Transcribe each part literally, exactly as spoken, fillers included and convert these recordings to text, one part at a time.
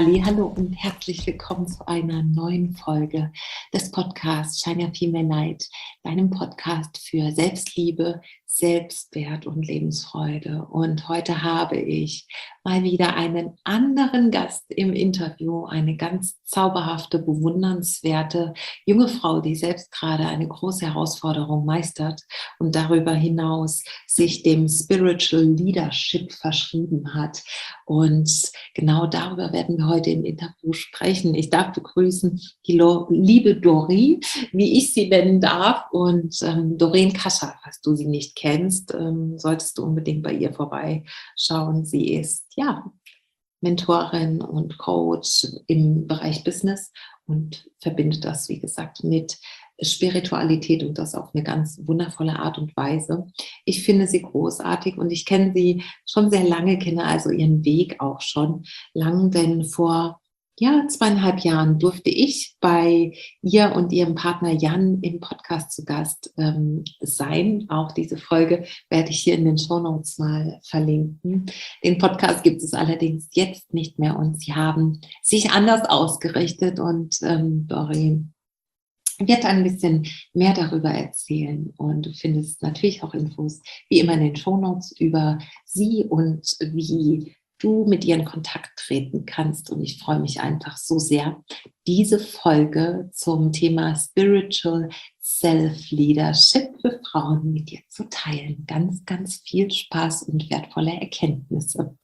Hallihallo und herzlich willkommen zu einer neuen Folge des Podcasts Shine Your Female Light, deinem Podcast für Selbstliebe, Selbstwert und Lebensfreude. Und heute habe ich mal wieder einen anderen Gast im Interview, eine ganz zauberhafte, bewundernswerte junge Frau, die selbst gerade eine große Herausforderung meistert und darüber hinaus sich dem Spiritual Leadership verschrieben hat. Und genau darüber werden wir heute im Interview sprechen. Ich darf begrüßen die Lo- liebe Dori, wie ich sie nennen darf. Und ähm, Doreen Kascher, falls du sie nicht kennst, ähm, solltest du unbedingt bei ihr vorbeischauen. Sie ist ja Mentorin und Coach im Bereich Business und verbindet das, wie gesagt, mit Spiritualität und das auf eine ganz wundervolle Art und Weise. Ich finde sie großartig und ich kenne sie schon sehr lange, kenne also ihren Weg auch schon lang, denn vor ja, zweieinhalb Jahren durfte ich bei ihr und ihrem Partner Jan im Podcast zu Gast ähm, sein. Auch diese Folge werde ich hier in den Shownotes mal verlinken. Den Podcast gibt es allerdings jetzt nicht mehr und sie haben sich anders ausgerichtet und ähm, Doreen wird ein bisschen mehr darüber erzählen und du findest natürlich auch Infos, wie immer in den Shownotes über sie und wie du mit ihr in Kontakt treten kannst. Und ich freue mich einfach so sehr, diese Folge zum Thema Spiritual Self-Leadership für Frauen mit dir zu teilen. Ganz, ganz viel Spaß und wertvolle Erkenntnisse.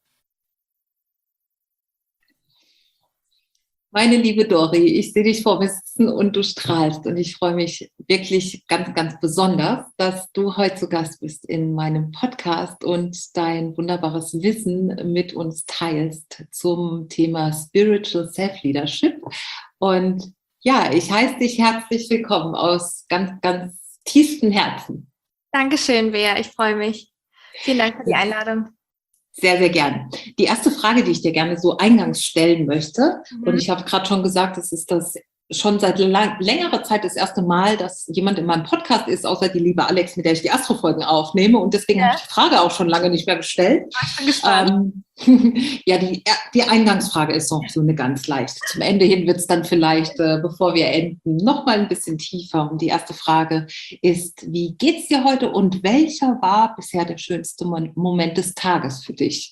Meine liebe Dori, ich sehe dich vor mir sitzen und du strahlst und ich freue mich wirklich ganz, ganz besonders, dass du heute zu Gast bist in meinem Podcast und dein wunderbares Wissen mit uns teilst zum Thema Spiritual Self-Leadership. Und ja, ich heiße dich herzlich willkommen aus ganz, ganz tiefstem Herzen. Dankeschön, Bea, ich freue mich. Vielen Dank für die Einladung. Sehr, sehr gern. Die erste Frage, die ich dir gerne so eingangs stellen möchte, mhm. und ich habe gerade schon gesagt, es ist das schon seit lang, längerer Zeit das erste Mal, dass jemand in meinem Podcast ist, außer die liebe Alex, mit der ich die Astro-Folgen aufnehme. Und deswegen ja. habe ich die Frage auch schon lange nicht mehr gestellt. Ich bin gespannt. Ähm, ja, die, die Eingangsfrage ist noch so eine ganz leichte. Zum Ende hin wird es dann vielleicht, äh, bevor wir enden, noch mal ein bisschen tiefer. Und die erste Frage ist, wie geht's dir heute und welcher war bisher der schönste Moment des Tages für dich?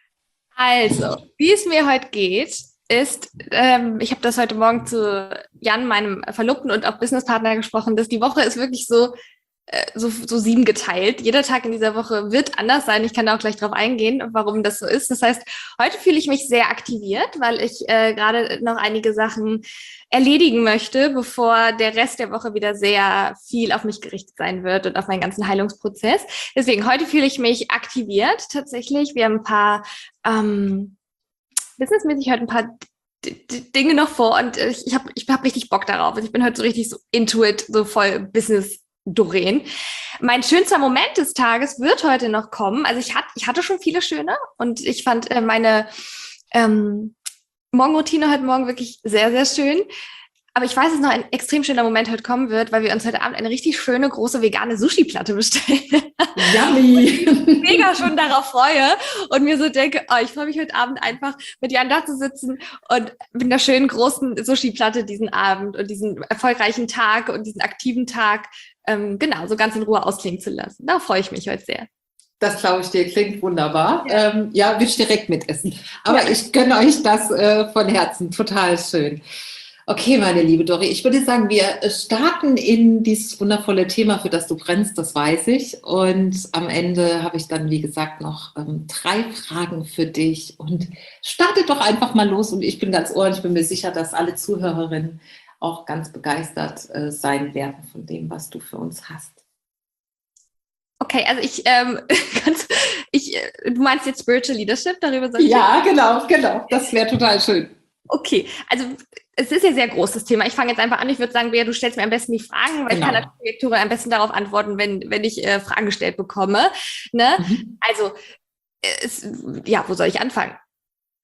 Also, wie es mir heute geht, ist, ähm, ich habe das heute Morgen zu Jan, meinem Verlobten und auch Businesspartner gesprochen, dass die Woche ist wirklich so, äh, so, so sieben geteilt. Jeder Tag in dieser Woche wird anders sein. Ich kann da auch gleich drauf eingehen, warum das so ist. Das heißt, heute fühle ich mich sehr aktiviert, weil ich äh, gerade noch einige Sachen erledigen möchte, bevor der Rest der Woche wieder sehr viel auf mich gerichtet sein wird und auf meinen ganzen Heilungsprozess. Deswegen, heute fühle ich mich aktiviert tatsächlich. Wir haben ein paar ähm, businessmäßig heute ein paar D- D- Dinge noch vor und ich, ich habe ich hab richtig Bock darauf. Also ich bin heute so richtig so into it, so voll Business Doreen. Mein schönster Moment des Tages wird heute noch kommen. Also ich, hat, ich hatte schon viele schöne und ich fand äh, meine ähm, Morgenroutine heute Morgen wirklich sehr, sehr schön. Aber ich weiß, dass noch ein extrem schöner Moment heute kommen wird, weil wir uns heute Abend eine richtig schöne, große vegane Sushi-Platte bestellen. Yummy! Ich mich mega schon darauf freue und mir so denke, oh, ich freue mich heute Abend einfach mit Jan da zu sitzen und mit einer schönen, großen Sushi-Platte diesen Abend und diesen erfolgreichen Tag und diesen aktiven Tag, ähm, genau, so ganz in Ruhe ausklingen zu lassen. Da freue ich mich heute sehr. Das glaube ich dir, klingt wunderbar. Ja, ähm, ja will ich direkt mitessen. Aber ja. Ich gönne euch das äh, von Herzen, total schön. Okay, meine liebe Dori, ich würde sagen, wir starten in dieses wundervolle Thema, für das du brennst, das weiß ich. Und am Ende habe ich dann, wie gesagt, noch ähm, drei Fragen für dich. Und starte doch einfach mal los. Und ich bin ganz ohr, ich bin mir sicher, dass alle Zuhörerinnen auch ganz begeistert äh, sein werden von dem, was du für uns hast. Okay, also ich, ähm, ganz, ich, du meinst jetzt Spiritual Leadership, darüber soll ich Ja, genau, genau, das wäre total schön. Okay, also es ist ja sehr großes Thema. Ich fange jetzt einfach an. Ich würde sagen, Bea, du stellst mir am besten die Fragen, weil genau. Ich kann als Projektorin am besten darauf antworten, wenn, wenn ich äh, Fragen gestellt bekomme. Ne? Mhm. Also, es, ja, wo soll ich anfangen?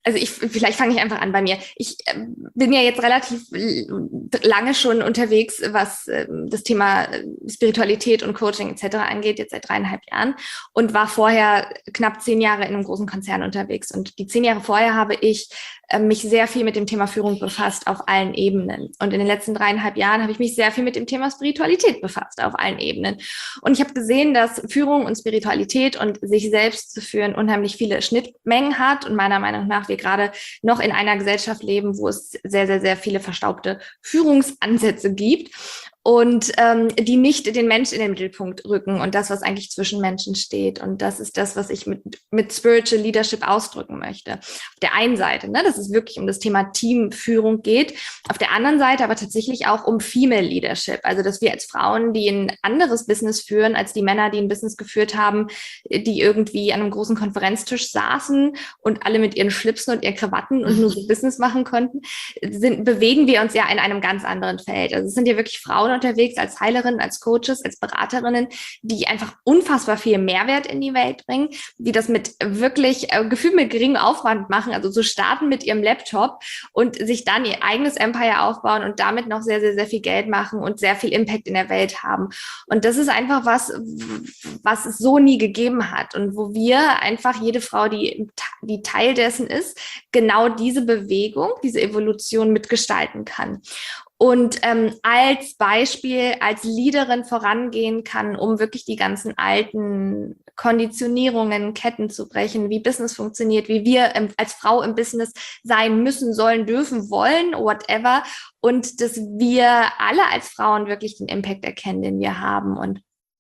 Also ich, vielleicht fange ich einfach an bei mir. Ich äh, bin ja jetzt relativ lange schon unterwegs, was äh, das Thema Spiritualität und Coaching et cetera angeht, jetzt seit dreieinhalb Jahren und war vorher knapp zehn Jahre in einem großen Konzern unterwegs. Und die zehn Jahre vorher habe ich äh, mich sehr viel mit dem Thema Führung befasst auf allen Ebenen. Und in den letzten dreieinhalb Jahren habe ich mich sehr viel mit dem Thema Spiritualität befasst auf allen Ebenen. Und ich habe gesehen, dass Führung und Spiritualität und sich selbst zu führen unheimlich viele Schnittmengen hat und meiner Meinung nach wir gerade noch in einer Gesellschaft leben, wo es sehr, sehr, sehr viele verstaubte Führungsansätze gibt und ähm, die nicht den Menschen in den Mittelpunkt rücken und das, was eigentlich zwischen Menschen steht. Und das ist das, was ich mit, mit Spiritual Leadership ausdrücken möchte. Auf der einen Seite, ne, dass es wirklich um das Thema Teamführung geht. Auf der anderen Seite aber tatsächlich auch um Female Leadership. Also, dass wir als Frauen, die ein anderes Business führen, als die Männer, die ein Business geführt haben, die irgendwie an einem großen Konferenztisch saßen und alle mit ihren Schlipsen und ihren Krawatten und nur so Business machen konnten, sind, bewegen wir uns ja in einem ganz anderen Feld. Also es sind ja wirklich Frauen unterwegs als Heilerinnen, als Coaches, als Beraterinnen, die einfach unfassbar viel Mehrwert in die Welt bringen, die das mit wirklich äh, gefühlt mit geringem Aufwand machen, also so starten mit ihrem Laptop und sich dann ihr eigenes Empire aufbauen und damit noch sehr, sehr, sehr viel Geld machen und sehr viel Impact in der Welt haben. Und das ist einfach was, was es so nie gegeben hat und wo wir einfach jede Frau, die, die Teil dessen ist, genau diese Bewegung, diese Evolution mitgestalten kann. Und ähm, als Beispiel, als Leaderin vorangehen kann, um wirklich die ganzen alten Konditionierungen, Ketten zu brechen, wie Business funktioniert, wie wir ähm, als Frau im Business sein müssen, sollen, dürfen, wollen, whatever. Und dass wir alle als Frauen wirklich den Impact erkennen, den wir haben. Und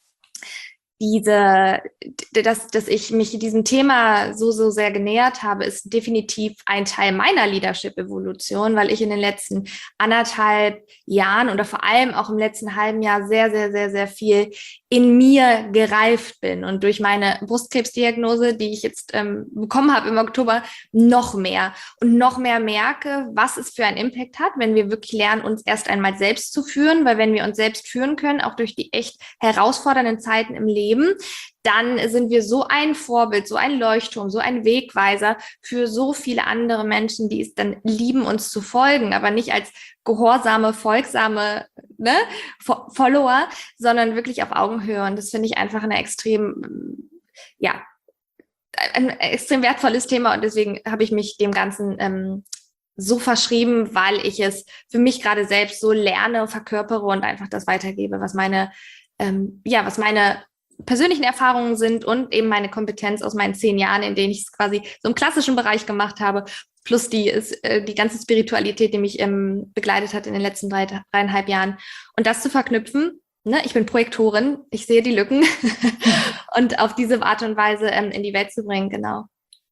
diese, dass, dass ich mich diesem Thema so, so sehr genähert habe, ist definitiv ein Teil meiner Leadership-Evolution, weil ich in den letzten anderthalb Jahren oder vor allem auch im letzten halben Jahr sehr, sehr, sehr, sehr viel in mir gereift bin und durch meine Brustkrebsdiagnose, die ich jetzt ähm, bekommen habe im Oktober, noch mehr und noch mehr merke, was es für einen Impact hat, wenn wir wirklich lernen, uns erst einmal selbst zu führen, weil wenn wir uns selbst führen können, auch durch die echt herausfordernden Zeiten im Leben, dann sind wir so ein Vorbild, so ein Leuchtturm, so ein Wegweiser für so viele andere Menschen, die es dann lieben, uns zu folgen, aber nicht als gehorsame, folgsame ne, Follower, sondern wirklich auf Augenhöhe. Und das finde ich einfach eine extrem, ja, ein extrem wertvolles Thema. Und deswegen habe ich mich dem Ganzen ähm, so verschrieben, weil ich es für mich gerade selbst so lerne, verkörpere und einfach das weitergebe, was meine, ähm, ja, was meine persönlichen Erfahrungen sind und eben meine Kompetenz aus meinen zehn Jahren, in denen ich es quasi so im klassischen Bereich gemacht habe, plus die ist äh, die ganze Spiritualität, die mich ähm, begleitet hat in den letzten drei, dreieinhalb Jahren. Und das zu verknüpfen, ne, ich bin Projektorin, ich sehe die Lücken und auf diese Art und Weise ähm, in die Welt zu bringen, genau.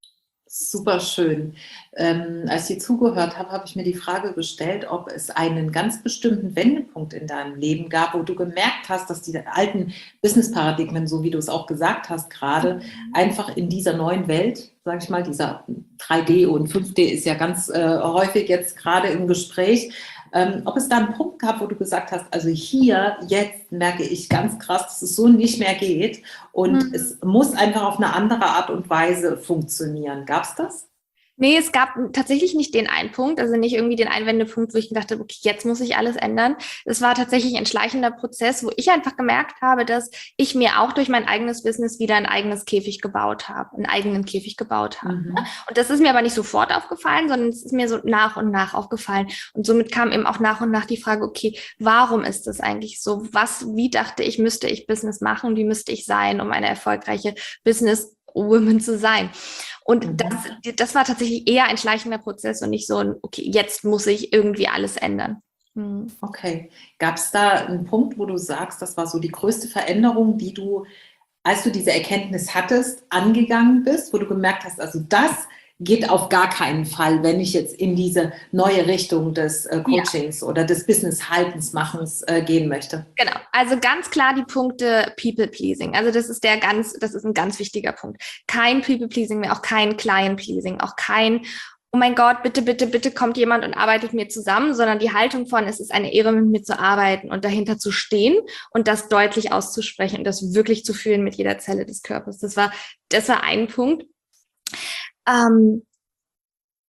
Super schön. Ähm, als ich zugehört habe, habe ich mir die Frage gestellt, ob es einen ganz bestimmten Wendepunkt in deinem Leben gab, wo du gemerkt hast, dass die alten Business-Paradigmen, so wie du es auch gesagt hast gerade, einfach in dieser neuen Welt, sage ich mal, dieser drei D und fünf D ist ja ganz äh, häufig jetzt gerade im Gespräch, Ähm, ob es da einen Punkt gab, wo du gesagt hast, also hier, jetzt merke ich ganz krass, dass es so nicht mehr geht und mhm. es muss einfach auf eine andere Art und Weise funktionieren. Gab es das? Nee, es gab tatsächlich nicht den einen Punkt, also nicht irgendwie den Einwendepunkt, wo ich gedacht habe, okay, jetzt muss ich alles ändern. Es war tatsächlich ein schleichender Prozess, wo ich einfach gemerkt habe, dass ich mir auch durch mein eigenes Business wieder ein eigenes Käfig gebaut habe, einen eigenen Käfig gebaut habe. Mhm. Und das ist mir aber nicht sofort aufgefallen, sondern es ist mir so nach und nach aufgefallen. Und somit kam eben auch nach und nach die Frage, okay, warum ist das eigentlich so? Was, wie dachte ich, müsste ich Business machen? Wie müsste ich sein, um eine erfolgreiche Business Woman zu sein? Und mhm. das, das war tatsächlich eher ein schleichender Prozess und nicht so ein, okay, jetzt muss ich irgendwie alles ändern. Mhm. Okay. Gab es da einen Punkt, wo du sagst, das war so die größte Veränderung, die du, als du diese Erkenntnis hattest, angegangen bist, wo du gemerkt hast, also das geht auf gar keinen Fall, wenn ich jetzt in diese neue Richtung des äh, Coachings ja. oder des Business-Haltens-Machens äh, gehen möchte? Genau, also ganz klar die Punkte People-Pleasing. Also das ist der ganz, das ist ein ganz wichtiger Punkt. Kein People-Pleasing mehr, auch kein Client-Pleasing, auch kein, oh mein Gott, bitte, bitte, bitte kommt jemand und arbeitet mit mir zusammen, sondern die Haltung von, es ist eine Ehre, mit mir zu arbeiten und dahinter zu stehen und das deutlich auszusprechen und das wirklich zu fühlen mit jeder Zelle des Körpers. Das war, das war ein Punkt. Ähm,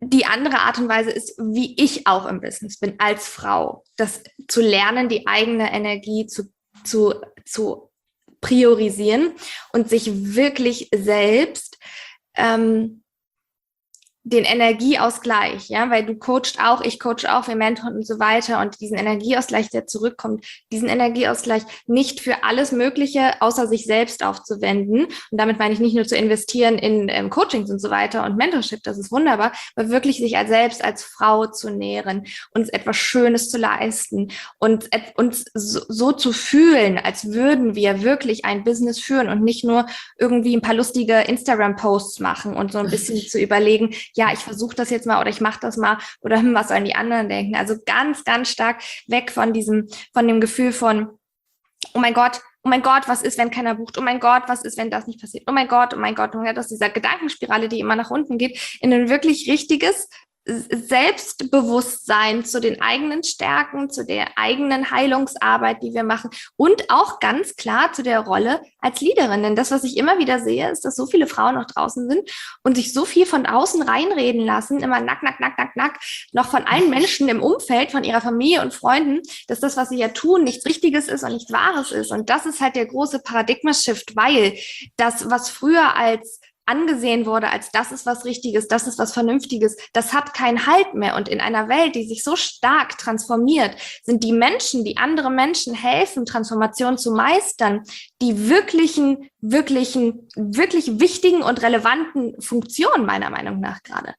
die andere Art und Weise ist, wie ich auch im Business bin, als Frau. Das zu lernen, die eigene Energie zu, zu, zu priorisieren und sich wirklich selbst ähm, den Energieausgleich, ja, weil du coachst auch, ich coach auch, wir mentoren und so weiter und diesen Energieausgleich, der zurückkommt, diesen Energieausgleich nicht für alles Mögliche außer sich selbst aufzuwenden. Und damit meine ich nicht nur zu investieren in ähm, Coachings und so weiter und Mentorship, das ist wunderbar, aber wirklich sich als selbst als Frau zu nähren, uns etwas Schönes zu leisten und et- uns so, so zu fühlen, als würden wir wirklich ein Business führen und nicht nur irgendwie ein paar lustige Instagram-Posts machen und so ein bisschen zu überlegen, ja, ich versuche das jetzt mal oder ich mache das mal oder hm, was sollen die anderen denken? Also ganz, ganz stark weg von diesem, von dem Gefühl von, oh mein Gott, oh mein Gott, was ist, wenn keiner bucht? Oh mein Gott, was ist, wenn das nicht passiert? Oh mein Gott, oh mein Gott, oh mein Gott, aus dieser Gedankenspirale, die immer nach unten geht, in ein wirklich richtiges Selbstbewusstsein zu den eigenen Stärken, zu der eigenen Heilungsarbeit, die wir machen und auch ganz klar zu der Rolle als Leaderin. Denn das, was ich immer wieder sehe, ist, dass so viele Frauen noch draußen sind und sich so viel von außen reinreden lassen, immer nack, nack, nack, nack, nack, noch von allen Menschen im Umfeld, von ihrer Familie und Freunden, dass das, was sie ja tun, nichts Richtiges ist und nichts Wahres ist. Und das ist halt der große Paradigma-Shift, weil das, was früher als angesehen wurde, als das ist was Richtiges, das ist was Vernünftiges, das hat keinen Halt mehr. Und in einer Welt, die sich so stark transformiert, sind die Menschen, die andere Menschen helfen, Transformation zu meistern, die wirklichen, wirklichen, wirklich wichtigen und relevanten Funktionen meiner Meinung nach gerade.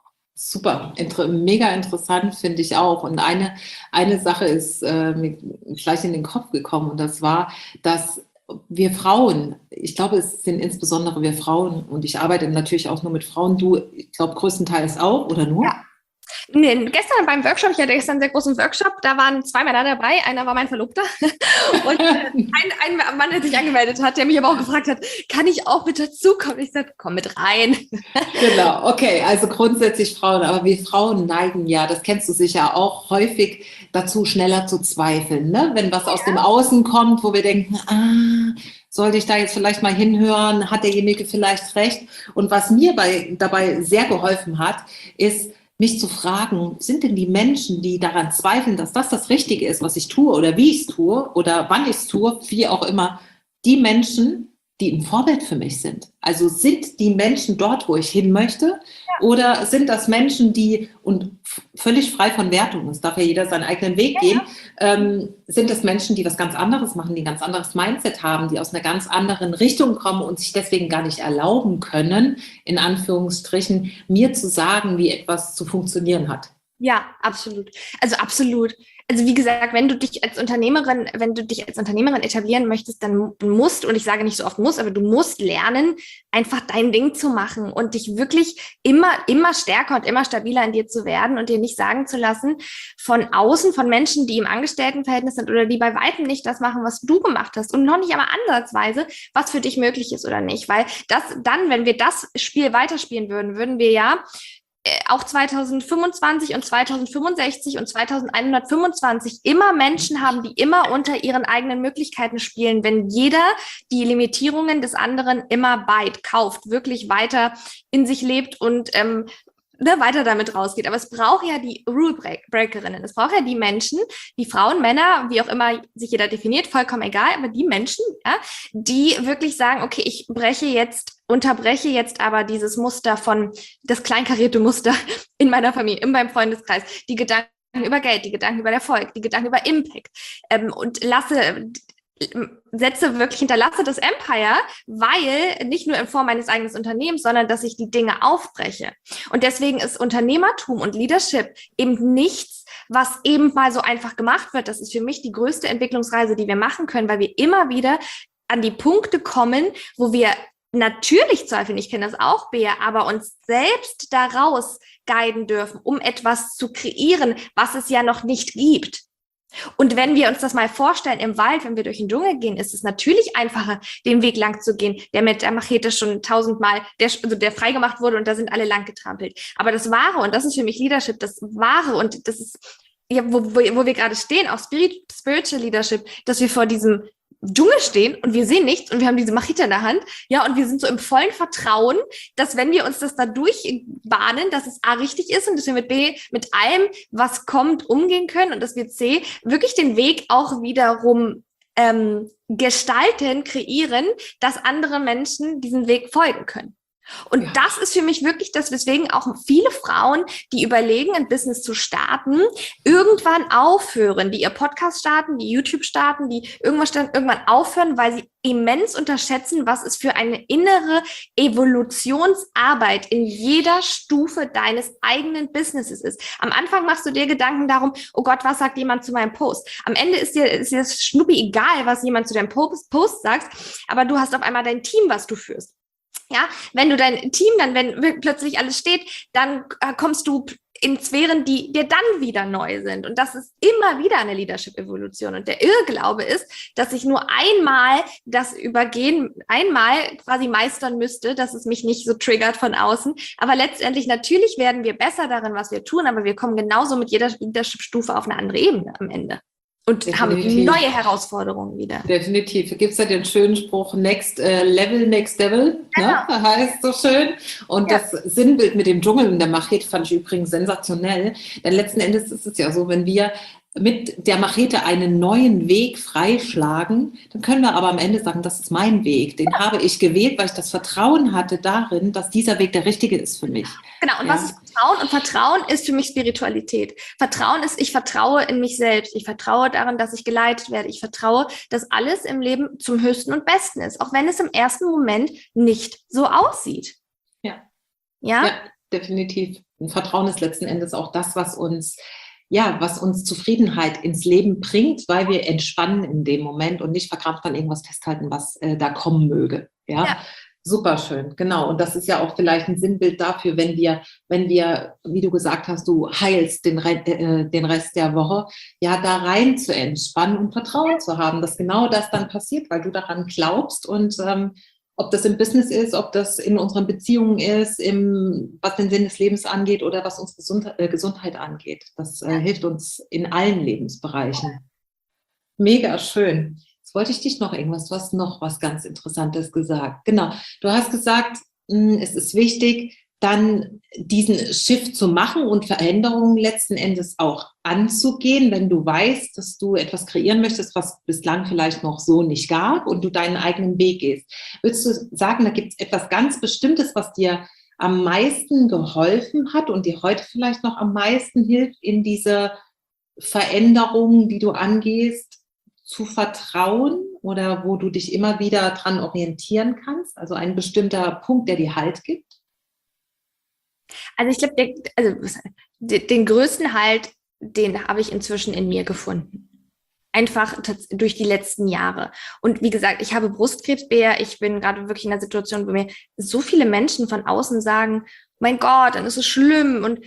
Super, inter- mega interessant finde ich auch. Und eine, eine Sache ist äh, mir gleich in den Kopf gekommen und das war, dass wir Frauen, ich glaube, es sind insbesondere wir Frauen und ich arbeite natürlich auch nur mit Frauen, du, ich glaube, größtenteils auch, oder nur? Ja. Nee, gestern beim Workshop, ich hatte gestern einen sehr großen Workshop, da waren zwei Männer dabei, einer war mein Verlobter und ein, ein Mann, der sich angemeldet hat, der mich aber auch gefragt hat, kann ich auch mit dazukommen? Ich sagte, komm mit rein. Genau, okay, also grundsätzlich Frauen, aber wir Frauen neigen ja, das kennst du sicher auch, häufig dazu, schneller zu zweifeln, ne? Wenn was aus dem Außen kommt, wo wir denken, ah, sollte ich da jetzt vielleicht mal hinhören, hat derjenige vielleicht recht? Und was mir bei, dabei sehr geholfen hat, ist, mich zu fragen, sind denn die Menschen, die daran zweifeln, dass das das Richtige ist, was ich tue oder wie ich es tue oder wann ich es tue, wie auch immer, die Menschen, die ein Vorbild für mich sind. Also sind die Menschen dort, wo ich hin möchte, ja. Oder sind das Menschen, die, und völlig frei von Wertung, es darf ja jeder seinen eigenen Weg gehen, ja. ähm, sind das Menschen, die was ganz anderes machen, die ein ganz anderes Mindset haben, die aus einer ganz anderen Richtung kommen und sich deswegen gar nicht erlauben können, in Anführungsstrichen, mir zu sagen, wie etwas zu funktionieren hat. Ja, absolut. Also absolut. Also wie gesagt, wenn du dich als Unternehmerin, wenn du dich als Unternehmerin etablieren möchtest, dann musst, und ich sage nicht so oft muss, aber du musst lernen, einfach dein Ding zu machen und dich wirklich immer, immer stärker und immer stabiler in dir zu werden und dir nicht sagen zu lassen von außen, von Menschen, die im Angestelltenverhältnis sind oder die bei weitem nicht das machen, was du gemacht hast und noch nicht einmal ansatzweise, was für dich möglich ist oder nicht. Weil das dann, wenn wir das Spiel weiterspielen würden, würden wir ja auch zweitausendfünfundzwanzig und zweitausendfünfundsechzig und zweitausendeinhundertfünfundzwanzig immer Menschen haben, die immer unter ihren eigenen Möglichkeiten spielen, wenn jeder die Limitierungen des anderen immer beißt, kauft, wirklich weiter in sich lebt und ähm, ne, weiter damit rausgeht. Aber es braucht ja die Rule-Breakerinnen, es braucht ja die Menschen, die Frauen, Männer, wie auch immer sich jeder definiert, vollkommen egal, aber die Menschen, ja, die wirklich sagen, okay, ich breche jetzt unterbreche jetzt aber dieses Muster von, das kleinkarierte Muster in meiner Familie, in meinem Freundeskreis, die Gedanken über Geld, die Gedanken über Erfolg, die Gedanken über Impact ähm, und lasse, setze wirklich, hinterlasse das Empire, weil nicht nur in Form meines eigenen Unternehmens, sondern dass ich die Dinge aufbreche. Und deswegen ist Unternehmertum und Leadership eben nichts, was eben mal so einfach gemacht wird. Das ist für mich die größte Entwicklungsreise, die wir machen können, weil wir immer wieder an die Punkte kommen, wo wir natürlich zweifeln, ich kenne das auch, Bea, aber uns selbst daraus guiden dürfen, um etwas zu kreieren, was es ja noch nicht gibt. Und wenn wir uns das mal vorstellen, im Wald, wenn wir durch den Dschungel gehen, ist es natürlich einfacher, den Weg lang zu gehen, der mit der Machete schon tausendmal, der, also der freigemacht wurde und da sind alle lang getrampelt. Aber das Wahre, und das ist für mich Leadership, das Wahre, und das ist, ja, wo, wo, wo wir gerade stehen, auch Spirit, Spiritual Leadership, dass wir vor diesem Dschungel stehen und wir sehen nichts und wir haben diese Machete in der Hand, ja, und wir sind so im vollen Vertrauen, dass wenn wir uns das da durchbahnen, dass es A richtig ist und dass wir mit B, mit allem, was kommt, umgehen können und dass wir C, wirklich den Weg auch wiederum ähm, gestalten, kreieren, dass andere Menschen diesen Weg folgen können. Und ja. das ist für mich wirklich das, weswegen auch viele Frauen, die überlegen, ein Business zu starten, irgendwann aufhören, die ihr Podcast starten, die YouTube starten, die irgendwas starten, irgendwann aufhören, weil sie immens unterschätzen, was es für eine innere Evolutionsarbeit in jeder Stufe deines eigenen Businesses ist. Am Anfang machst du dir Gedanken darum, oh Gott, was sagt jemand zu meinem Post? Am Ende ist dir, ist dir das Schnuppi egal, was jemand zu deinem Post, Post sagt, aber du hast auf einmal dein Team, was du führst. Ja, wenn du dein Team dann, wenn plötzlich alles steht, dann äh, kommst du in Sphären, die dir dann wieder neu sind. Und das ist immer wieder eine Leadership-Evolution. Und der Irrglaube ist, dass ich nur einmal das übergehen, einmal quasi meistern müsste, dass es mich nicht so triggert von außen. Aber letztendlich, natürlich werden wir besser darin, was wir tun, aber wir kommen genauso mit jeder Leadership-Stufe auf eine andere Ebene am Ende. Und Definitiv. haben neue Herausforderungen wieder. Definitiv. Gibt es ja den schönen Spruch, next uh, level, next devil, genau. ne? Das heißt so schön. Und ja. das Sinnbild mit dem Dschungel und der Machete fand ich übrigens sensationell. Denn letzten Endes ist es ja so, wenn wir mit der Machete einen neuen Weg freischlagen, dann können wir aber am Ende sagen, das ist mein Weg. Den habe ich gewählt, weil ich das Vertrauen hatte darin, dass dieser Weg der richtige ist für mich. Genau, und ja. was ist Vertrauen? Und Vertrauen ist für mich Spiritualität. Vertrauen ist, ich vertraue in mich selbst. Ich vertraue daran, dass ich geleitet werde. Ich vertraue, dass alles im Leben zum Höchsten und Besten ist, auch wenn es im ersten Moment nicht so aussieht. Ja, ja? ja definitiv. Und Vertrauen ist letzten Endes auch das, was uns ja, was uns Zufriedenheit ins Leben bringt, weil wir entspannen in dem Moment und nicht verkrampft an irgendwas festhalten, was äh, da kommen möge. Ja, ja. Super schön, genau. Und das ist ja auch vielleicht ein Sinnbild dafür, wenn wir, wenn wir, wie du gesagt hast, du heilst den, äh, den Rest der Woche, ja, da rein zu entspannen und Vertrauen zu haben, dass genau das dann passiert, weil du daran glaubst und ähm, ob das im Business ist, ob das in unseren Beziehungen ist, im, was den Sinn des Lebens angeht oder was unsere Gesundheit, äh, Gesundheit angeht. Das äh, hilft uns in allen Lebensbereichen. Mega schön. Jetzt wollte ich dich noch irgendwas, du hast noch was ganz Interessantes gesagt. Genau, du hast gesagt, mh, es ist wichtig, dann diesen Shift zu machen und Veränderungen letzten Endes auch anzugehen, wenn du weißt, dass du etwas kreieren möchtest, was bislang vielleicht noch so nicht gab und du deinen eigenen Weg gehst. Würdest du sagen, da gibt es etwas ganz Bestimmtes, was dir am meisten geholfen hat und dir heute vielleicht noch am meisten hilft, in diese Veränderungen, die du angehst, zu vertrauen oder wo du dich immer wieder dran orientieren kannst? Also ein bestimmter Punkt, der dir Halt gibt? Also ich glaube, also den größten Halt, den habe ich inzwischen in mir gefunden. Einfach durch die letzten Jahre. Und wie gesagt, ich habe Brustkrebsbär. Ich bin gerade wirklich in einer Situation, wo mir so viele Menschen von außen sagen, mein Gott, dann ist es schlimm. Und,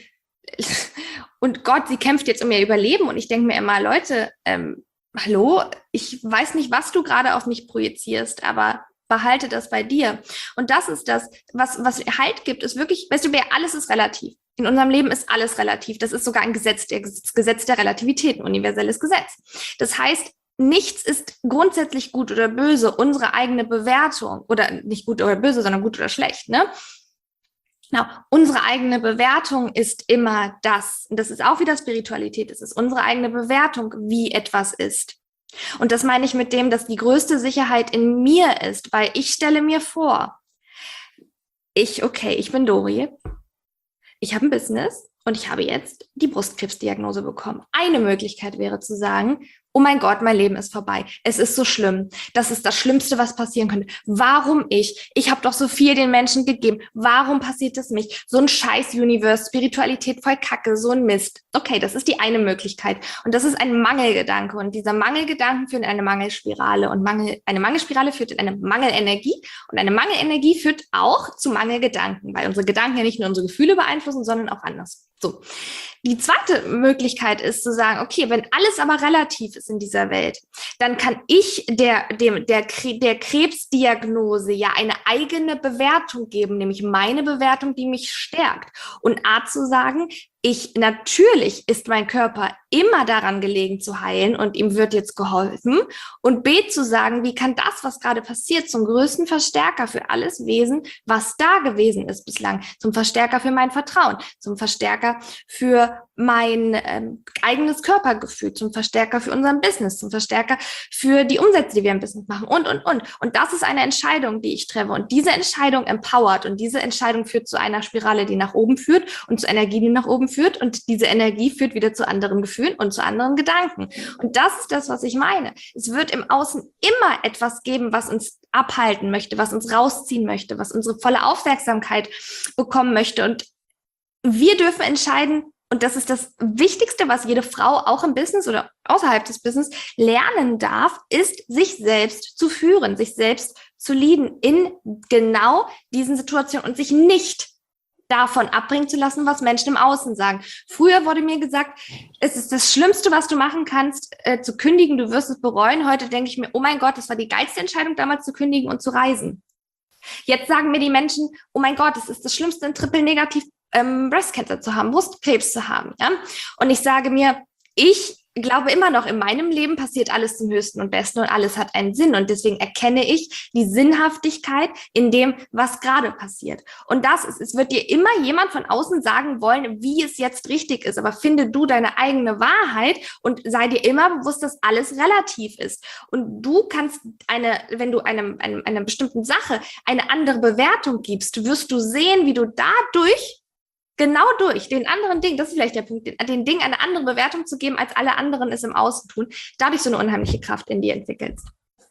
und Gott, sie kämpft jetzt um ihr Überleben. Und ich denke mir immer, Leute, ähm, hallo, ich weiß nicht, was du gerade auf mich projizierst, aber behalte das bei dir. Und das ist das, was, was Halt gibt, ist wirklich, weißt du, alles ist relativ. In unserem Leben ist alles relativ. Das ist sogar ein Gesetz, der Gesetz der Relativität, ein universelles Gesetz. Das heißt, nichts ist grundsätzlich gut oder böse, unsere eigene Bewertung, oder nicht gut oder böse, sondern gut oder schlecht, ne? Genau, unsere eigene Bewertung ist immer das. Und das ist auch wieder Spiritualität. Es ist unsere eigene Bewertung, wie etwas ist. Und das meine ich mit dem, dass die größte Sicherheit in mir ist, weil ich stelle mir vor, ich, okay, ich bin Dori, ich habe ein Business und ich habe jetzt die Brustkrebsdiagnose bekommen. Eine Möglichkeit wäre zu sagen, oh mein Gott, mein Leben ist vorbei. Es ist so schlimm. Das ist das Schlimmste, was passieren könnte. Warum ich? Ich habe doch so viel den Menschen gegeben. Warum passiert das mich? So ein Scheiß-Universe, Spiritualität voll Kacke, so ein Mist. Okay, das ist die eine Möglichkeit. Und das ist ein Mangelgedanke. Und dieser Mangelgedanken führt in eine Mangelspirale. Und Mangel, eine Mangelspirale führt in eine Mangelenergie. Und eine Mangelenergie führt auch zu Mangelgedanken, weil unsere Gedanken ja nicht nur unsere Gefühle beeinflussen, sondern auch anders. So. Die zweite Möglichkeit ist zu sagen, okay, wenn alles aber relativ ist in dieser Welt, dann kann ich der, dem, der, der Krebsdiagnose ja eine eigene Bewertung geben, nämlich meine Bewertung, die mich stärkt. Und A zu sagen, Ich, natürlich ist mein Körper immer daran gelegen zu heilen und ihm wird jetzt geholfen. Und B, zu sagen, wie kann das, was gerade passiert, zum größten Verstärker für alles Wesen, was da gewesen ist bislang, zum Verstärker für mein Vertrauen, zum Verstärker für mein ähm, eigenes Körpergefühl, zum Verstärker für unseren Business, zum Verstärker für die Umsätze, die wir im Business machen und, und, und. Und das ist eine Entscheidung, die ich treffe. Und diese Entscheidung empowert und diese Entscheidung führt zu einer Spirale, die nach oben führt und zu Energie, die nach oben führt. Und diese Energie führt wieder zu anderen Gefühlen und zu anderen Gedanken. Und das ist das, was ich meine. Es wird im Außen immer etwas geben, was uns abhalten möchte, was uns rausziehen möchte, was unsere volle Aufmerksamkeit bekommen möchte. Und wir dürfen entscheiden, und das ist das Wichtigste, was jede Frau auch im Business oder außerhalb des Business lernen darf, ist, sich selbst zu führen, sich selbst zu leaden in genau diesen Situationen und sich nicht davon abbringen zu lassen, was Menschen im Außen sagen. Früher wurde mir gesagt, es ist das Schlimmste, was du machen kannst, äh, zu kündigen, du wirst es bereuen. Heute denke ich mir, oh mein Gott, das war die geilste Entscheidung damals, zu kündigen und zu reisen. Jetzt sagen mir die Menschen, oh mein Gott, es ist das Schlimmste, ein Triple-Negativ ähm, Breast Cancer zu haben, Brustkrebs zu haben. Ja? Und ich sage mir, ich glaube immer noch, in meinem Leben passiert alles zum Höchsten und Besten und alles hat einen Sinn. Und deswegen erkenne ich die Sinnhaftigkeit in dem, was gerade passiert. Und das ist, es wird dir immer jemand von außen sagen wollen, wie es jetzt richtig ist. Aber finde du deine eigene Wahrheit und sei dir immer bewusst, dass alles relativ ist. Und du kannst eine, wenn du einem, einem, einer bestimmten Sache eine andere Bewertung gibst, wirst du sehen, wie du dadurch genau durch den anderen Ding, das ist vielleicht der Punkt, den, den Ding eine andere Bewertung zu geben, als alle anderen es im Außen tun, dadurch so eine unheimliche Kraft in dir entwickelst.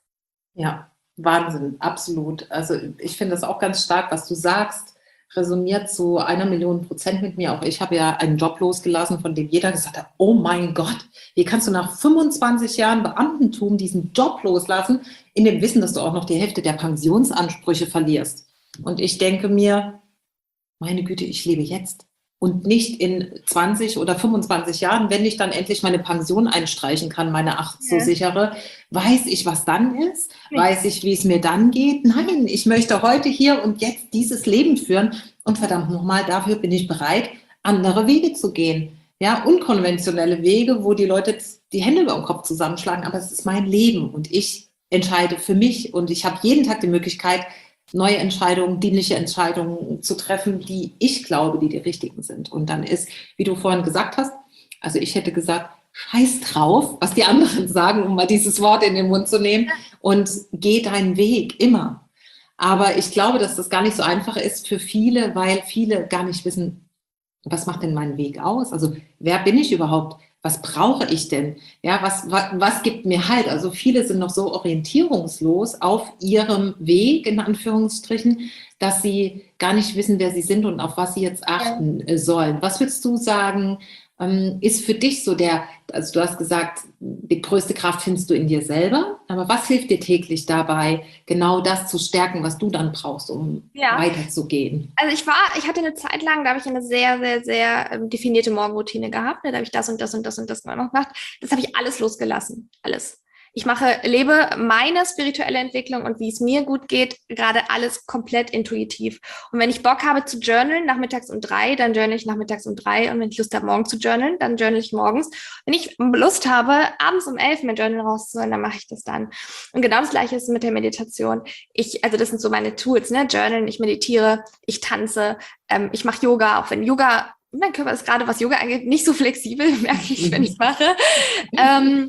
Ja, Wahnsinn, absolut. Also ich finde das auch ganz stark, was du sagst, resoniert zu einer Million Prozent mit mir. Auch ich habe ja einen Job losgelassen, von dem jeder gesagt hat, oh mein Gott, wie kannst du nach fünfundzwanzig Jahren Beamtentum diesen Job loslassen, in dem Wissen, dass du auch noch die Hälfte der Pensionsansprüche verlierst. Und ich denke mir, meine Güte, ich lebe jetzt und nicht in zwanzig oder fünfundzwanzig Jahren, wenn ich dann endlich meine Pension einstreichen kann, meine acht so sichere, weiß ich, was dann ist? Weiß ich, wie es mir dann geht? Nein, ich möchte heute hier und jetzt dieses Leben führen und verdammt nochmal, dafür bin ich bereit, andere Wege zu gehen. Ja, unkonventionelle Wege, wo die Leute die Hände über den Kopf zusammenschlagen, aber es ist mein Leben und ich entscheide für mich und ich habe jeden Tag die Möglichkeit, neue Entscheidungen, dienliche Entscheidungen zu treffen, die ich glaube, die die richtigen sind. Und dann ist, wie du vorhin gesagt hast, also ich hätte gesagt, scheiß drauf, was die anderen sagen, um mal dieses Wort in den Mund zu nehmen und geh deinen Weg, immer. Aber ich glaube, dass das gar nicht so einfach ist für viele, weil viele gar nicht wissen, was macht denn mein Weg aus? Also wer bin ich überhaupt? Was brauche ich denn? Ja, was, was, was gibt mir Halt? Also viele sind noch so orientierungslos auf ihrem Weg, in Anführungsstrichen, dass sie gar nicht wissen, wer sie sind und auf was sie jetzt achten ja. sollen. Was würdest du sagen, ähm, ist für dich so der, also du hast gesagt, die größte Kraft findest du in dir selber, aber was hilft dir täglich dabei, genau das zu stärken, was du dann brauchst, um ja. weiterzugehen? Also ich war, ich hatte eine Zeit lang, da habe ich eine sehr, sehr, sehr ähm, definierte Morgenroutine gehabt, ne? Da habe ich das und das und das und das gemacht. Das habe ich alles losgelassen, alles. Ich mache, lebe meine spirituelle Entwicklung und wie es mir gut geht, gerade alles komplett intuitiv. Und wenn ich Bock habe zu journalen, nachmittags um drei, dann journal ich nachmittags um drei. Und wenn ich Lust habe, morgen zu journalen, dann journal ich morgens. Wenn ich Lust habe, abends um elf mein Journal rauszuholen, dann mache ich das dann. Und genau das Gleiche ist mit der Meditation. Ich, also das sind so meine Tools, ne? Journalen, ich meditiere, ich tanze, ähm, ich mache Yoga, auch wenn Yoga, mein Körper ist gerade, was Yoga angeht, nicht so flexibel, merke ich, wenn ich es mache. ähm,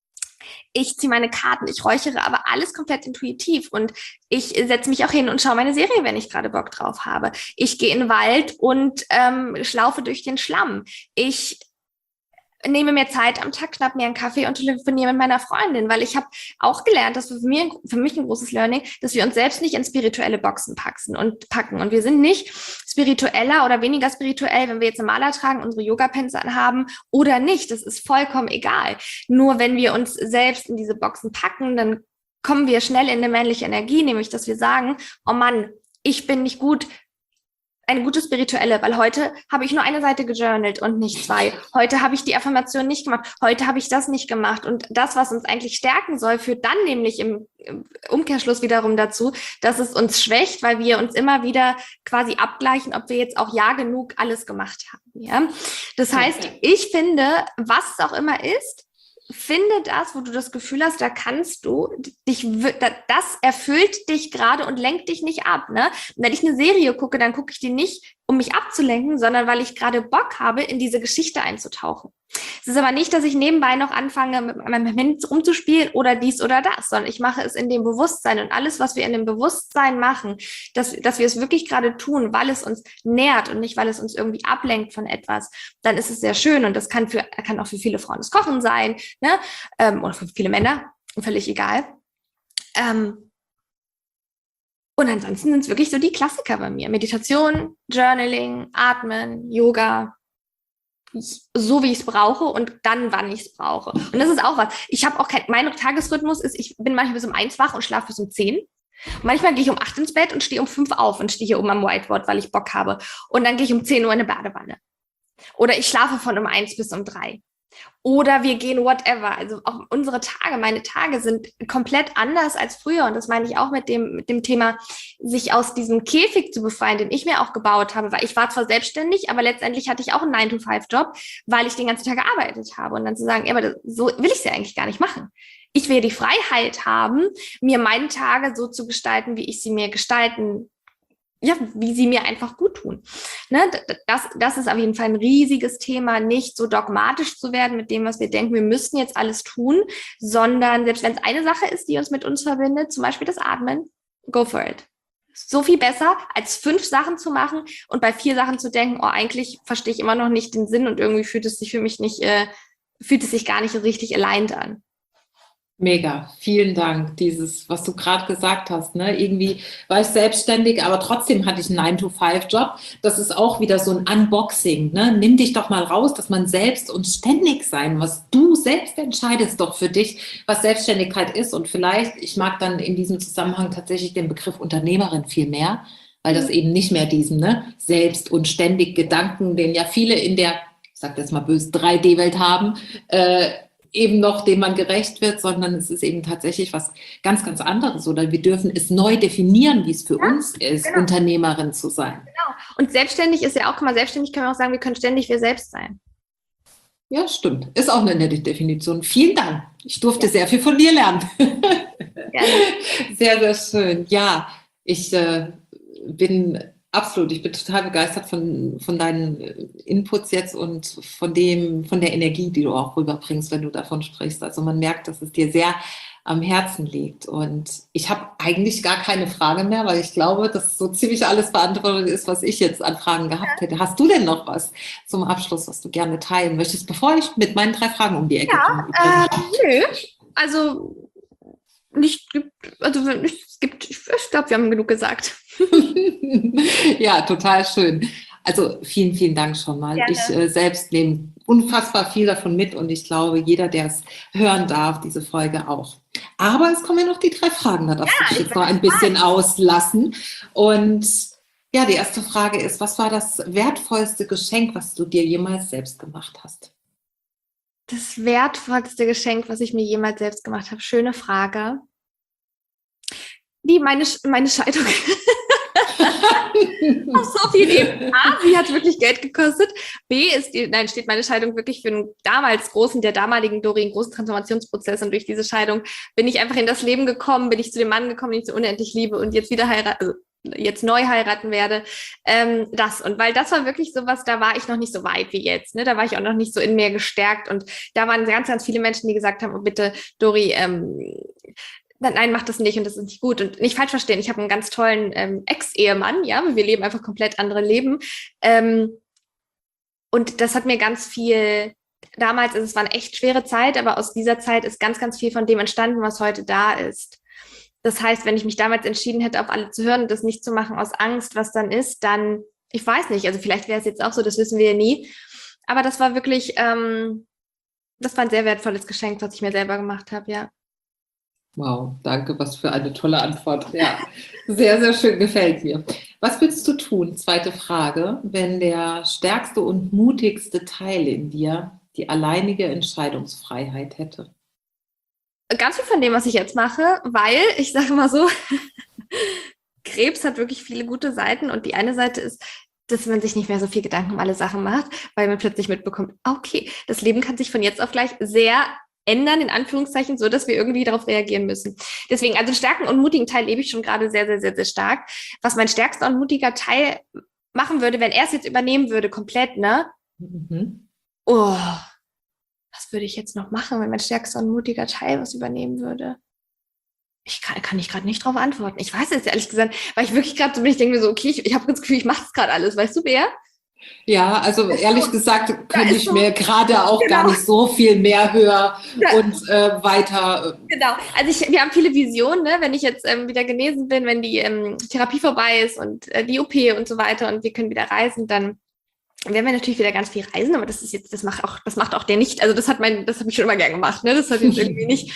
Ich ziehe meine Karten, ich räuchere, aber alles komplett intuitiv und ich setze mich auch hin und schaue meine Serie, wenn ich gerade Bock drauf habe. Ich gehe in den Wald und ähm, schlaufe durch den Schlamm. Ich nehme mir Zeit am Tag, schnapp mir einen Kaffee und telefoniere mit meiner Freundin, weil ich habe auch gelernt, dass für, mir, für mich ein großes Learning, dass wir uns selbst nicht in spirituelle Boxen packen und packen. Und wir sind nicht spiritueller oder weniger spirituell, wenn wir jetzt eine Maler tragen, unsere Yoga-Pants anhaben oder nicht. Das ist vollkommen egal. Nur wenn wir uns selbst in diese Boxen packen, dann kommen wir schnell in eine männliche Energie, nämlich dass wir sagen, oh Mann, ich bin nicht gut eine gute spirituelle, weil heute habe ich nur eine Seite gejournalt und nicht zwei. Heute habe ich die Affirmation nicht gemacht. Heute habe ich das nicht gemacht. Und das, was uns eigentlich stärken soll, führt dann nämlich im, im Umkehrschluss wiederum dazu, dass es uns schwächt, weil wir uns immer wieder quasi abgleichen, ob wir jetzt auch ja genug alles gemacht haben. Ja? Das heißt, ich finde, was es auch immer ist, finde das, wo du das Gefühl hast, da kannst du dich, das erfüllt dich gerade und lenkt dich nicht ab, ne? Und wenn ich eine Serie gucke, dann gucke ich die nicht, um mich abzulenken, sondern weil ich gerade Bock habe, in diese Geschichte einzutauchen. Es ist aber nicht, dass ich nebenbei noch anfange, mit meinem Handy rumzuspielen oder dies oder das, sondern ich mache es in dem Bewusstsein und alles, was wir in dem Bewusstsein machen, dass, dass wir es wirklich gerade tun, weil es uns nährt und nicht, weil es uns irgendwie ablenkt von etwas, dann ist es sehr schön und das kann für, kann auch für viele Frauen das Kochen sein, ne? Ähm, oder für viele Männer, völlig egal. Ähm, und ansonsten sind es wirklich so die Klassiker bei mir. Meditation, Journaling, Atmen, Yoga, so wie ich es brauche und dann, wann ich es brauche. Und das ist auch was. Ich habe auch kein, mein Tagesrhythmus ist, ich bin manchmal bis um eins wach und schlafe bis um zehn. Manchmal gehe ich um acht ins Bett und stehe um fünf auf und stehe hier oben am Whiteboard, weil ich Bock habe. Und dann gehe ich um zehn Uhr in eine Badewanne. Oder ich schlafe von um eins bis um drei. Oder wir gehen whatever. Also auch unsere Tage, meine Tage sind komplett anders als früher. Und das meine ich auch mit dem, mit dem Thema, sich aus diesem Käfig zu befreien, den ich mir auch gebaut habe. Weil ich war zwar selbstständig, aber letztendlich hatte ich auch einen nine to five Job, weil ich den ganzen Tag gearbeitet habe. Und dann zu sagen, ja, aber das, so will ich es ja eigentlich gar nicht machen. Ich will die Freiheit haben, mir meine Tage so zu gestalten, wie ich sie mir gestalten ja, wie sie mir einfach gut tun. Ne, das, das ist auf jeden Fall ein riesiges Thema, nicht so dogmatisch zu werden mit dem, was wir denken, wir müssten jetzt alles tun, sondern selbst wenn es eine Sache ist, die uns mit uns verbindet, zum Beispiel das Atmen, go for it. So viel besser, als fünf Sachen zu machen und bei vier Sachen zu denken, oh, eigentlich verstehe ich immer noch nicht den Sinn und irgendwie fühlt es sich für mich nicht, äh, fühlt es sich gar nicht richtig aligned an. Mega, vielen Dank. Dieses, was du gerade gesagt hast, ne? Irgendwie war ich selbstständig, aber trotzdem hatte ich einen nine to five Job. Das ist auch wieder so ein Unboxing, ne? Nimm dich doch mal raus, dass man selbst und ständig sein, was du selbst entscheidest doch für dich, was Selbstständigkeit ist. Und vielleicht, ich mag dann in diesem Zusammenhang tatsächlich den Begriff Unternehmerin viel mehr, weil das eben nicht mehr diesen, ne? Selbst und ständig Gedanken, den ja viele in der, ich sag das mal böse, drei D Welt haben, äh, eben noch, dem man gerecht wird, sondern es ist eben tatsächlich was ganz, ganz anderes. Oder wir dürfen es neu definieren, wie es für ja, uns ist, genau. Unternehmerin zu sein. Genau. Und selbstständig ist ja auch, guck mal, selbstständig können wir auch sagen, wir können ständig wir selbst sein. Ja, stimmt. Ist auch eine nette Definition. Vielen Dank. Ich durfte ja. sehr viel von dir lernen. Gerne. Sehr, sehr schön. Ja, ich äh, bin absolut, ich bin total begeistert von, von deinen Inputs jetzt und von dem, von der Energie, die du auch rüberbringst, wenn du davon sprichst. Also man merkt, dass es dir sehr am Herzen liegt. Und ich habe eigentlich gar keine Frage mehr, weil ich glaube, dass so ziemlich alles beantwortet ist, was ich jetzt an Fragen gehabt hätte. Hast du denn noch was zum Abschluss, was du gerne teilen möchtest, bevor ich mit meinen drei Fragen um die Ecke ja, komme? Äh, nö, also nicht, also es gibt, ich glaube, wir haben genug gesagt. Ja, total schön. Also vielen, vielen Dank schon mal. Gerne. Ich äh, selbst nehme unfassbar viel davon mit und ich glaube, jeder, der es hören darf, diese Folge auch. Aber es kommen ja noch die drei Fragen, da darfst ja, du dich jetzt noch ein bisschen mal auslassen. Und ja, die erste Frage ist, was war das wertvollste Geschenk, was du dir jemals selbst gemacht hast? Das wertvollste Geschenk, was ich mir jemals selbst gemacht habe. Schöne Frage. Die, meine, meine Scheidung. Auf so viel Ebenen. A, sie hat wirklich Geld gekostet. B, ist die, nein, steht meine Scheidung wirklich für einen damals großen, der damaligen Dori, einen großen Transformationsprozess. Und durch diese Scheidung bin ich einfach in das Leben gekommen, bin ich zu dem Mann gekommen, den ich so unendlich liebe und jetzt wieder heiraten, also jetzt neu heiraten werde. Ähm, das. Und weil das war wirklich sowas, da war ich noch nicht so weit wie jetzt. Ne? Da war ich auch noch nicht so in mir gestärkt. Und da waren ganz, ganz viele Menschen, die gesagt haben, oh bitte, Dori, ähm, nein, mach das nicht und das ist nicht gut. Und nicht falsch verstehen, ich habe einen ganz tollen ähm, Ex-Ehemann, ja, wir leben einfach komplett andere Leben. Ähm, und das hat mir ganz viel, damals, also es war eine echt schwere Zeit, aber aus dieser Zeit ist ganz, ganz viel von dem entstanden, was heute da ist. Das heißt, wenn ich mich damals entschieden hätte, auf alle zu hören und das nicht zu machen aus Angst, was dann ist, dann, ich weiß nicht, also vielleicht wäre es jetzt auch so, das wissen wir ja nie. Aber das war wirklich, ähm, das war ein sehr wertvolles Geschenk, was ich mir selber gemacht habe, ja. Wow, danke, was für eine tolle Antwort. Ja, sehr, sehr schön, gefällt mir. Was willst du tun? Zweite Frage, wenn der stärkste und mutigste Teil in dir die alleinige Entscheidungsfreiheit hätte? Ganz viel von dem, was ich jetzt mache, weil, ich sage mal so, Krebs hat wirklich viele gute Seiten und die eine Seite ist, dass man sich nicht mehr so viel Gedanken um alle Sachen macht, weil man plötzlich mitbekommt, okay, das Leben kann sich von jetzt auf gleich sehr ändern, in Anführungszeichen, so dass wir irgendwie darauf reagieren müssen. Deswegen, also einen starken und mutigen Teil lebe ich schon gerade sehr, sehr, sehr, sehr stark. Was mein stärkster und mutiger Teil machen würde, wenn er es jetzt übernehmen würde, komplett, ne? Mhm. Oh, was würde ich jetzt noch machen, wenn mein stärkster und mutiger Teil was übernehmen würde? Ich kann, kann ich gerade nicht drauf antworten. Ich weiß jetzt ehrlich gesagt, weil ich wirklich gerade so bin, ich denke mir so, okay, ich, ich habe das Gefühl, ich mache das gerade alles. Weißt du, Bea? Ja, also ehrlich so, gesagt, könnte ich so, mir gerade auch genau. gar nicht so viel mehr höher ja. und äh, weiter. Genau, also ich, wir haben viele Visionen, ne? Wenn ich jetzt ähm, wieder genesen bin, wenn die ähm, Therapie vorbei ist und äh, die O P und so weiter und wir können wieder reisen, dann werden wir natürlich wieder ganz viel reisen, aber das ist jetzt, das macht auch, das macht auch der nicht, also das hat mein, das habe ich schon immer gern gemacht, ne? Das hat jetzt irgendwie nicht.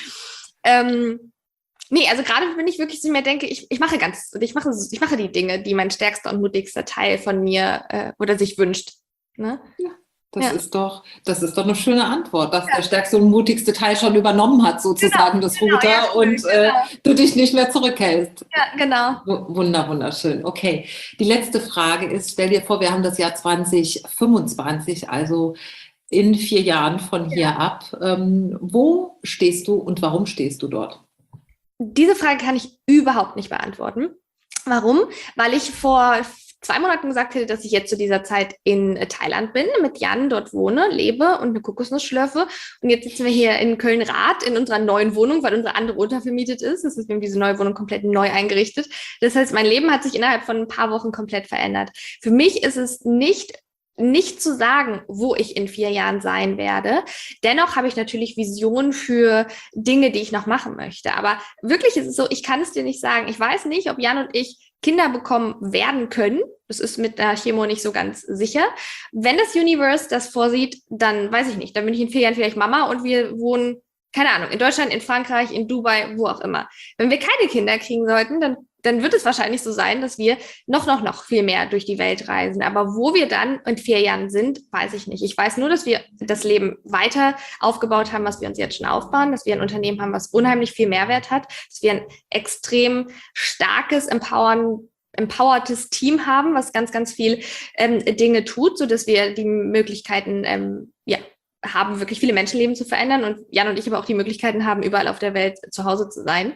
Ähm, Nee, also gerade bin ich wirklich so, ich mir denke, ich, ich mache ganz, ich mache, ich mache die Dinge, die mein stärkster und mutigster Teil von mir äh, oder sich wünscht. Ne? Ja, das ja. ist doch, das ist doch eine schöne Antwort, dass ja. der stärkste und mutigste Teil schon übernommen hat, sozusagen genau, das Ruder genau, ja, und äh, genau. du dich nicht mehr zurückhältst. Ja, genau. Wunder, wunderschön. Okay, die letzte Frage ist, stell dir vor, wir haben das Jahr zwanzig fünfundzwanzig, also in vier Jahren von hier ja. ab. Ähm, wo stehst du und warum stehst du dort? Diese Frage kann ich überhaupt nicht beantworten. Warum? Weil ich vor zwei Monaten gesagt hätte, dass ich jetzt zu dieser Zeit in Thailand bin, mit Jan dort wohne, lebe und eine Kokosnuss schlürfe. Und jetzt sitzen wir hier in Köln-Rath in unserer neuen Wohnung, weil unsere andere untervermietet ist. Das heißt, wir haben diese neue Wohnung komplett neu eingerichtet. Das heißt, mein Leben hat sich innerhalb von ein paar Wochen komplett verändert. Für mich ist es nicht nicht zu sagen, wo ich in vier Jahren sein werde. Dennoch habe ich natürlich Visionen für Dinge, die ich noch machen möchte. Aber wirklich ist es so, ich kann es dir nicht sagen. Ich weiß nicht, ob Jan und ich Kinder bekommen werden können. Das ist mit der Chemo nicht so ganz sicher. Wenn das Universe das vorsieht, dann weiß ich nicht. Dann bin ich in vier Jahren vielleicht Mama und wir wohnen, keine Ahnung, in Deutschland, in Frankreich, in Dubai, wo auch immer. Wenn wir keine Kinder kriegen sollten, dann dann wird es wahrscheinlich so sein, dass wir noch, noch, noch viel mehr durch die Welt reisen. Aber wo wir dann in vier Jahren sind, weiß ich nicht. Ich weiß nur, dass wir das Leben weiter aufgebaut haben, was wir uns jetzt schon aufbauen, dass wir ein Unternehmen haben, was unheimlich viel Mehrwert hat, dass wir ein extrem starkes, empowern, empowertes Team haben, was ganz, ganz viel ähm, Dinge tut, sodass wir die Möglichkeiten, ähm, ja, haben, wirklich viele Menschenleben zu verändern und Jan und ich aber auch die Möglichkeiten haben, überall auf der Welt zu Hause zu sein.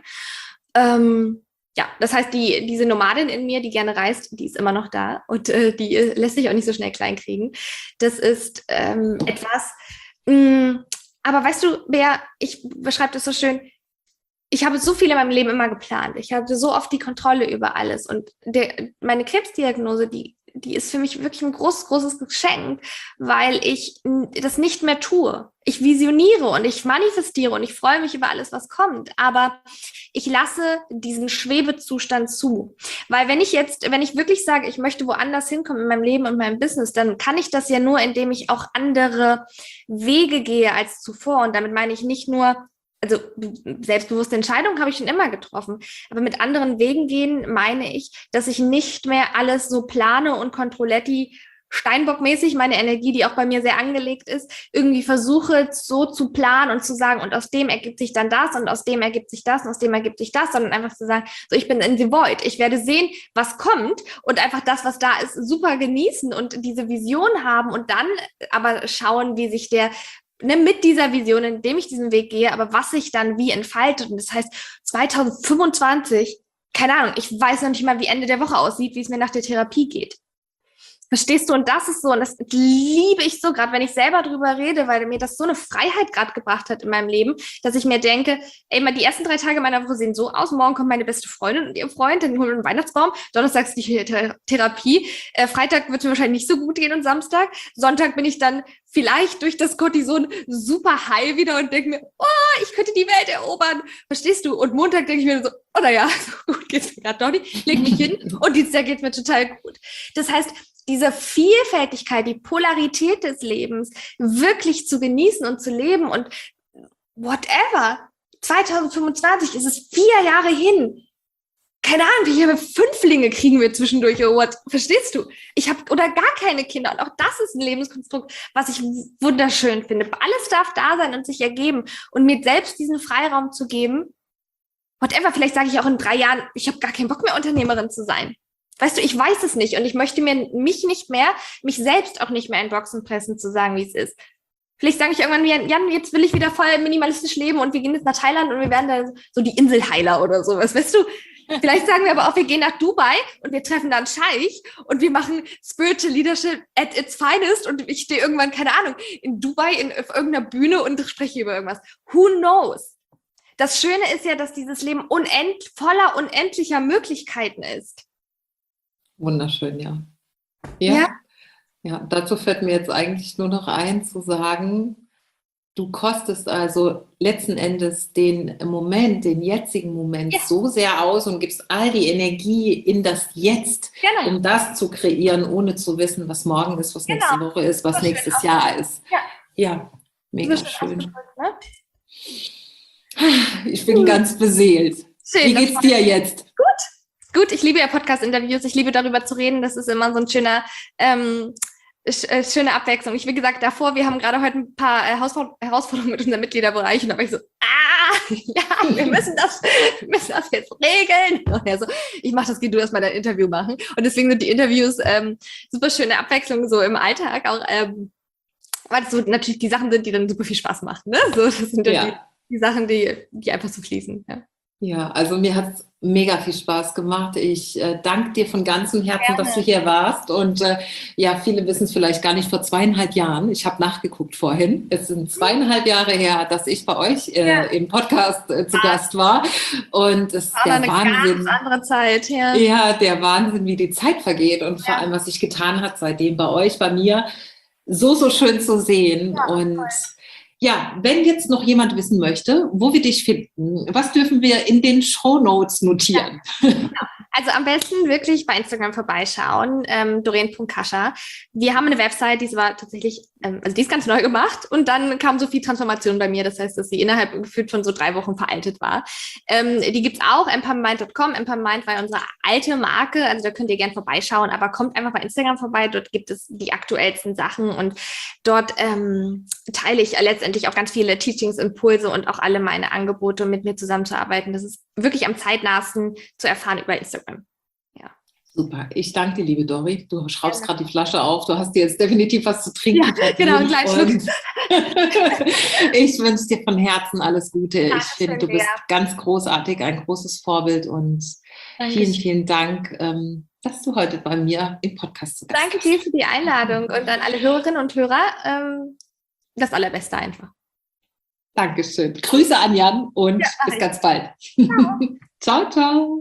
Ähm, Ja, das heißt, die, diese Nomadin in mir, die gerne reist, die ist immer noch da und äh, die äh, lässt sich auch nicht so schnell kleinkriegen. Das ist ähm, etwas, mh, aber weißt du, Bea, ich beschreibe das so schön, ich habe so viel in meinem Leben immer geplant. Ich hatte so oft die Kontrolle über alles und der, meine Krebsdiagnose, die die ist für mich wirklich ein großes, großes Geschenk, weil ich das nicht mehr tue. Ich visioniere und ich manifestiere und ich freue mich über alles, was kommt. Aber ich lasse diesen Schwebezustand zu. Weil wenn ich jetzt, wenn ich wirklich sage, ich möchte woanders hinkommen in meinem Leben und meinem Business, dann kann ich das ja nur, indem ich auch andere Wege gehe als zuvor. Und damit meine ich nicht nur, also selbstbewusste Entscheidungen habe ich schon immer getroffen, aber mit anderen Wegen gehen meine ich, dass ich nicht mehr alles so plane und Controletti Steinbock-mäßig meine Energie, die auch bei mir sehr angelegt ist, irgendwie versuche so zu planen und zu sagen, und aus dem ergibt sich dann das und aus dem ergibt sich das und aus dem ergibt sich das, sondern einfach zu sagen, so ich bin in the void, ich werde sehen, was kommt und einfach das, was da ist, super genießen und diese Vision haben und dann aber schauen, wie sich der Ne, mit dieser Vision, indem ich diesen Weg gehe, aber was sich dann wie entfaltet. Und das heißt, zwanzig fünfundzwanzig, keine Ahnung, ich weiß noch nicht mal, wie Ende der Woche aussieht, wie es mir nach der Therapie geht. Verstehst du? Und das ist so, und das liebe ich so, gerade wenn ich selber drüber rede, weil mir das so eine Freiheit gerade gebracht hat in meinem Leben, dass ich mir denke, ey, mal die ersten drei Tage meiner Woche sehen so aus, morgen kommt meine beste Freundin und ihr Freund, dann holen wir einen Weihnachtsbaum, Donnerstag ist die Th- Therapie, äh, Freitag wird es mir wahrscheinlich nicht so gut gehen und Samstag, Sonntag bin ich dann vielleicht durch das Cortison super high wieder und denke mir, oh, ich könnte die Welt erobern, verstehst du? Und Montag denke ich mir so, oh naja, so gut geht's mir gerade doch nicht, leg mich hin und Dienstag geht's mir total gut. Das heißt, diese Vielfältigkeit, die Polarität des Lebens wirklich zu genießen und zu leben und whatever. zwanzig fünfundzwanzig ist es vier Jahre hin. keine Ahnung, wie hier Fünflinge kriegen wir zwischendurch oder what, verstehst du? Ich habe oder gar keine Kinder und auch das ist ein Lebenskonstrukt, was ich wunderschön finde. Alles darf da sein und sich ergeben und mir selbst diesen Freiraum zu geben. Whatever, vielleicht sage ich auch in drei Jahren, ich habe gar keinen Bock mehr, Unternehmerin zu sein. Weißt du, ich weiß es nicht und ich möchte mir mich nicht mehr, mich selbst auch nicht mehr in Boxen pressen, zu sagen, wie es ist. Vielleicht sage ich irgendwann wieder, Jan, jetzt will ich wieder voll minimalistisch leben und wir gehen jetzt nach Thailand und wir werden da so die Inselheiler oder sowas, weißt du? Vielleicht sagen wir aber auch, wir gehen nach Dubai und wir treffen da einen Scheich und wir machen Spiritual Leadership at its finest und ich stehe irgendwann, keine Ahnung, in Dubai in, auf irgendeiner Bühne und spreche über irgendwas. Who knows? Das Schöne ist ja, dass dieses Leben unend, voller unendlicher Möglichkeiten ist. Wunderschön, ja. Ja. Ja. Ja, dazu fällt mir jetzt eigentlich nur noch ein, zu sagen, du kostest also letzten Endes den Moment, den jetzigen Moment ja. so sehr aus und gibst all die Energie in das Jetzt, genau. um das zu kreieren, ohne zu wissen, was morgen ist, was genau. nächste Woche ist, was nächstes Jahr ist. Ja, ja mega schön. schön. Ne? Ich bin hm. ganz beseelt. Schön, Wie geht's dir jetzt? Gut. Gut, ich liebe ja Podcast-Interviews. Ich liebe darüber zu reden. Das ist immer so ein schöner... Ähm, schöne Abwechslung. Ich, wie gesagt, davor, wir haben gerade heute ein paar Herausforderungen mit unserem Mitgliederbereich und da war ich so, ah, ja, wir müssen das, wir müssen das jetzt regeln. Und er so, ich mach das, geh du erstmal dein Interview machen. Und deswegen sind die Interviews ähm, super schöne Abwechslung so im Alltag, auch ähm, weil es so natürlich die Sachen sind, die dann super viel Spaß machen. Ne? So, das sind ja die, die Sachen, die, die einfach so fließen. Ja. Ja, also mir hat es mega viel Spaß gemacht. Ich äh, danke dir von ganzem Herzen, Gerne. dass du hier warst. Und äh, ja, viele wissen es vielleicht gar nicht, vor zweieinhalb Jahren, ich habe nachgeguckt vorhin, es sind zweieinhalb Jahre her, dass ich bei euch äh, ja. im Podcast äh, zu Gast war. Und es ist der eine Wahnsinn. Ganz andere Zeit, ja. Ja, der Wahnsinn, wie die Zeit vergeht und ja. vor allem, was sich getan hat seitdem bei euch, bei mir. So, so schön zu sehen. Ja, und toll. Ja, wenn jetzt noch jemand wissen möchte, wo wir dich finden, was dürfen wir in den Shownotes notieren? Ja, genau. Also am besten wirklich bei Instagram vorbeischauen, ähm, doreen punkt kascha. Wir haben eine Website, die war tatsächlich, ähm, also die ist ganz neu gemacht und dann kam so viel Transformation bei mir, das heißt, dass sie innerhalb gefühlt von so drei Wochen veraltet war. Ähm, die gibt's auch, empowermind punkt com. Empowermind war unsere alte Marke, also da könnt ihr gerne vorbeischauen, aber kommt einfach bei Instagram vorbei, dort gibt es die aktuellsten Sachen und dort ähm, teile ich letztendlich auch ganz viele Teachings, Impulse und auch alle meine Angebote, um mit mir zusammenzuarbeiten. Das ist wirklich am zeitnahsten zu erfahren über Instagram. Ja. Super. Ich danke dir, liebe Dori. Du schraubst ja. gerade die Flasche auf. Du hast dir jetzt definitiv was zu trinken. Ja, genau, einen kleinen Schluck. Ich wünsche dir von Herzen alles Gute. Ja, ich finde, du bist ja. ganz großartig, ein großes Vorbild und Dankeschön. vielen, vielen Dank, ähm, dass du heute bei mir im Podcast bist. Danke dir für die Einladung und an alle Hörerinnen und Hörer. Ähm, das Allerbeste einfach. Dankeschön. Grüße an Jan und ja, bis ganz bald. Ciao. Ciao, ciao.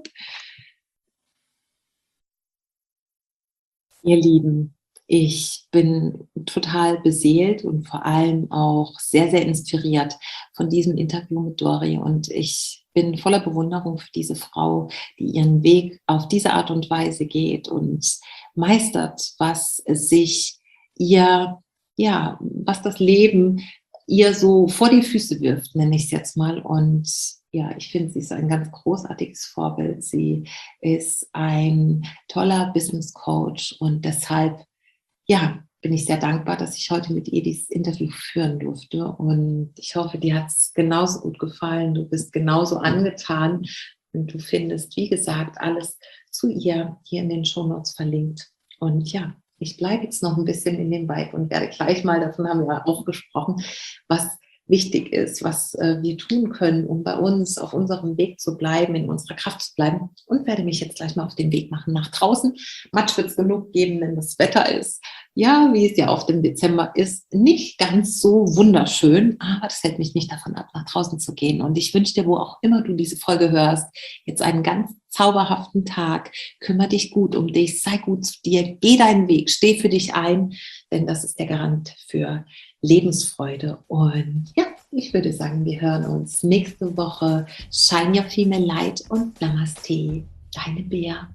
Ihr Lieben, ich bin total beseelt und vor allem auch sehr, sehr inspiriert von diesem Interview mit Dori und ich bin voller Bewunderung für diese Frau, die ihren Weg auf diese Art und Weise geht und meistert, was sich ihr, ja, was das Leben ihr so vor die Füße wirft, nenne ich es jetzt mal. Und ja, ich finde, sie ist ein ganz großartiges Vorbild. Sie ist ein toller Business Coach und deshalb, ja, bin ich sehr dankbar, dass ich heute mit ihr dieses Interview führen durfte. Und ich hoffe, dir hat es genauso gut gefallen. Du bist genauso angetan und du findest, wie gesagt, alles zu ihr hier in den Shownotes verlinkt. Und ja, ich bleibe jetzt noch ein bisschen in dem Vibe und werde gleich mal, davon haben wir ja auch gesprochen, was wichtig ist, was äh, wir tun können, um bei uns auf unserem Weg zu bleiben, in unserer Kraft zu bleiben und werde mich jetzt gleich mal auf den Weg machen nach draußen. Matsch wird es genug geben, wenn das Wetter ist. Ja, wie es ja auch im Dezember ist, nicht ganz so wunderschön, aber das hält mich nicht davon ab, nach draußen zu gehen. Und ich wünsche dir, wo auch immer du diese Folge hörst, jetzt einen ganz zauberhaften Tag. Kümmere dich gut um dich, sei gut zu dir, geh deinen Weg, steh für dich ein, denn das ist der Garant für Lebensfreude. Und ja, ich würde sagen, wir hören uns nächste Woche. Shine your female light und Namaste. Deine Bea.